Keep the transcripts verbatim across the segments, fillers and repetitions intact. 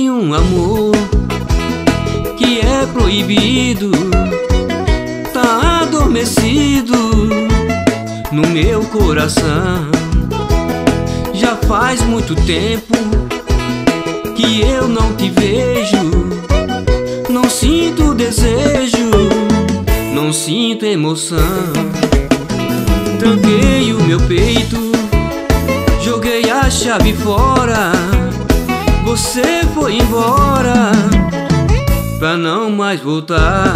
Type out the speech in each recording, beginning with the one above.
tem um amor que é proibido, tá adormecido no meu coração. Já faz muito tempo que eu não te vejo, não sinto desejo, não sinto emoção. Tranquei o meu peito, joguei a chave fora, você foi embora pra não mais voltar.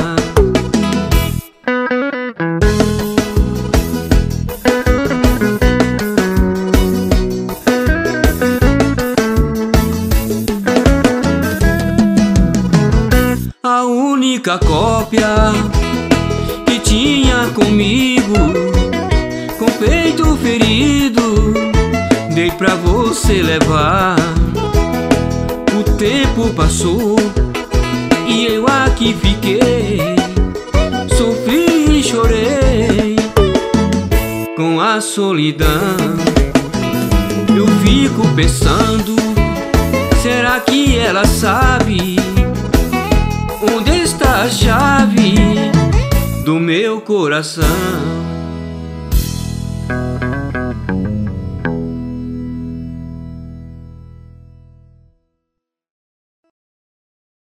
A única cópia que tinha comigo, com peito ferido, dei pra você levar. O tempo passou e eu aqui fiquei, sofri e chorei com a solidão. Eu fico pensando, será que ela sabe onde está a chave do meu coração?